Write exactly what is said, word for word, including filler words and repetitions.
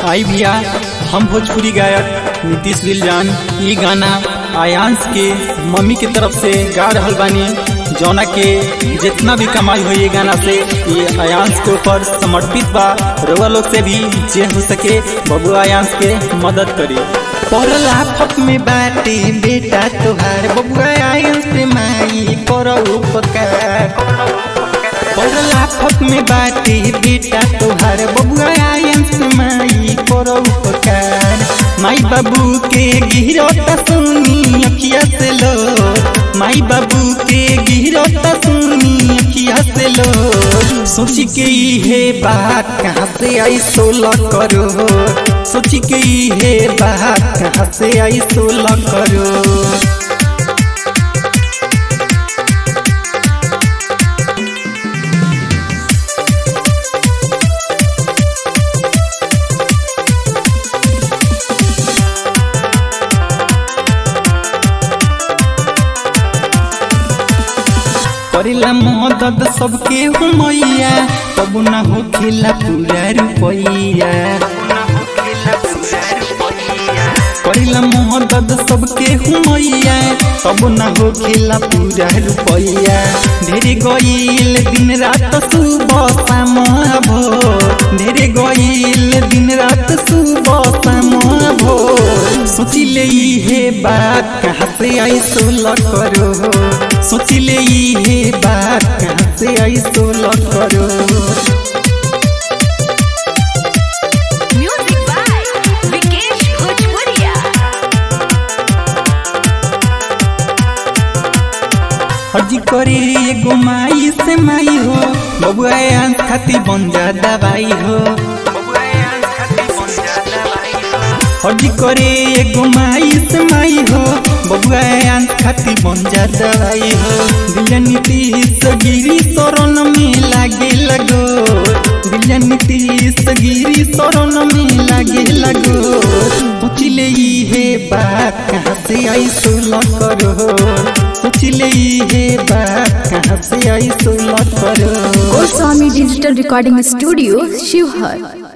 आई भैया, हम भोजपुरी गायक नीतीश दिलजान ई गाना आयांश के मम्मी के तरफ से गा रहल बानी। जौना के जितना भी कमाई हुई ये गाना से ये आयांश के ऊपर समर्पित बा। रउआ लोग से भी जे हो सके बबू आयांश के मदद करी। पढ़ला फक में बाटे बेटा तोहार बबुआ आयांश से माई करो उपकार। पढ़ला फक में बाटे बेटा तोहार बबुआ आयांश से माई करो उपकार। माई बाबू के गिरता सुनी अखिया से लो, माई बाबू के गिरता सुनी अखिया से लो। सोची के हे बात कहाँ से आई सोलह करो, सोची के हे बात कहाँ से आई सोलह करो। करेला मदद सबके हो मैया, तब ना हो खेला पूरा रुपैया। करेला मदद सबके हो मैया, तब ना हो खेला पूरा रुपैया। ढेरे गईल दिन रात सुबह शाम भो, ढेरे गईल दिन रात सुबह शाम भो। सोची ले हे बात कहाँ से आई सोलह करो, सोची ले हे बात कहाँ से आई सोलह करो। म्यूजिक बाय विकेश भोजपुरिया। हर्जी करे एगो माई से माई हो, बबुआ आयांश खाती बन जा दवाई हो। हर्जी करे एगो माई से माई हो, बबुआ आयांश खाती बन जा दवाई हो। दिल नीतीश गिरी शरण में लागे लगो, दिल नीतीश गिरी शरण में लागे लगो। सोची ले हे बात कहाँ से आई सोलह करो, सोची ले हे बात कहाँ से आई सोलह करो। Goswami digital recording studio Sheohar.